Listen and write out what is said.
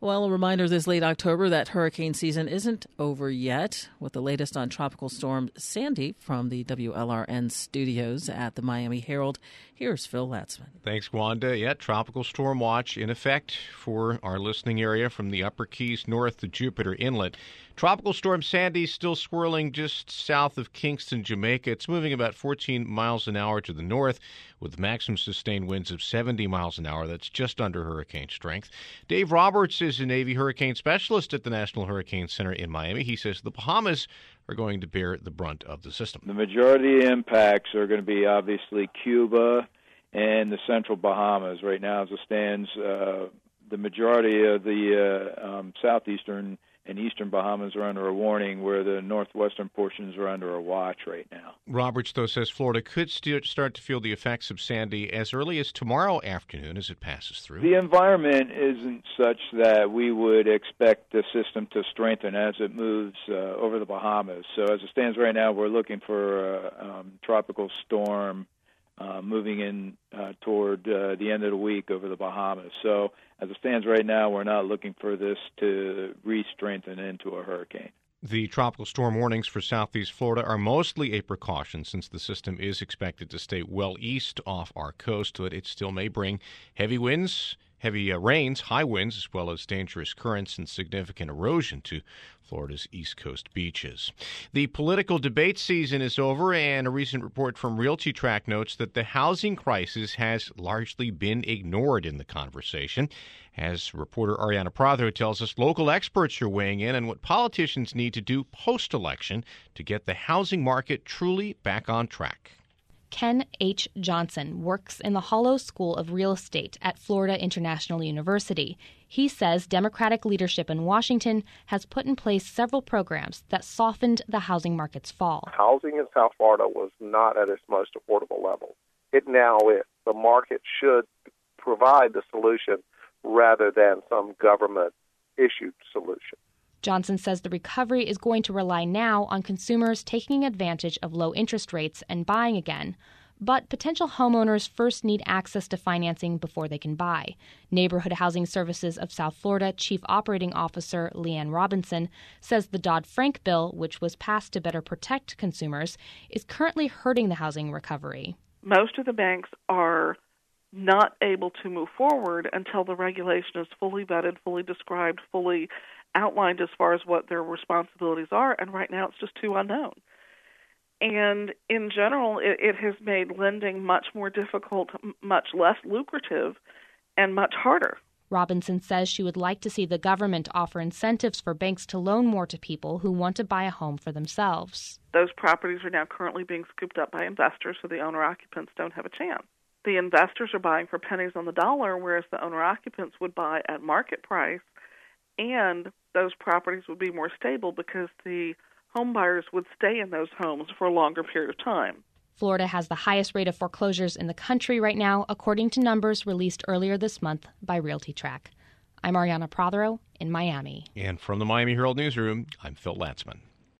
Well, a reminder this late October that hurricane season isn't over yet. With the latest on Tropical Storm Sandy from the WLRN studios at the Miami Herald, here's Phil Latzman. Thanks, Wanda. Yeah, Tropical Storm Watch in effect for our listening area from the Upper Keys north to Jupiter Inlet. Tropical Storm Sandy still swirling just south of Kingston, Jamaica. It's moving about 14 miles an hour to the north with maximum sustained winds of 70 miles an hour. That's just under hurricane strength. Dave Roberts is a Navy hurricane specialist at the National Hurricane Center in Miami. He says the Bahamas are going to bear the brunt of the system. The majority of the impacts are going to be obviously Cuba and the central Bahamas. Right now, as it stands, the majority of the southeastern and eastern Bahamas are under a warning, where the northwestern portions are under a watch right now. Roberts, though, says Florida could start to feel the effects of Sandy as early as tomorrow afternoon as it passes through. The environment isn't such that we would expect the system to strengthen as it moves over the Bahamas. So as it stands right now, we're looking for a tropical storm moving in toward the end of the week over the Bahamas. So as it stands right now, we're not looking for this to re-strengthen into a hurricane. The tropical storm warnings for southeast Florida are mostly a precaution since the system is expected to stay well east off our coast, but it still may bring heavy winds, heavy rains, high winds, as well as dangerous currents and significant erosion to Florida's East Coast beaches. The political debate season is over, and a recent report from RealtyTrack notes that the housing crisis has largely been ignored in the conversation. As reporter Ariana Prado tells us, local experts are weighing in on what politicians need to do post-election to get the housing market truly back on track. Ken H. Johnson works in the Hollow School of Real Estate at Florida International University. He says Democratic leadership in Washington has put in place several programs that softened the housing market's fall. Housing in South Florida was not at its most affordable level. It now is. The market should provide the solution rather than some government-issued solution. Johnson says the recovery is going to rely now on consumers taking advantage of low interest rates and buying again. But potential homeowners first need access to financing before they can buy. Neighborhood Housing Services of South Florida Chief Operating Officer Leanne Robinson says the Dodd-Frank bill, which was passed to better protect consumers, is currently hurting the housing recovery. Most of the banks are not able to move forward until the regulation is fully vetted, fully described, fully outlined as far as what their responsibilities are, and right now it's just too unknown. And in general, it has made lending much more difficult, much less lucrative, and much harder. Robinson says she would like to see the government offer incentives for banks to loan more to people who want to buy a home for themselves. Those properties are now currently being scooped up by investors, so the owner-occupants don't have a chance. The investors are buying for pennies on the dollar, whereas the owner-occupants would buy at market price, and those properties would be more stable because the home buyers would stay in those homes for a longer period of time. Florida has the highest rate of foreclosures in the country right now, according to numbers released earlier this month by RealtyTrack. I'm Ariana Prado in Miami. And from the Miami Herald Newsroom, I'm Phil Latzman.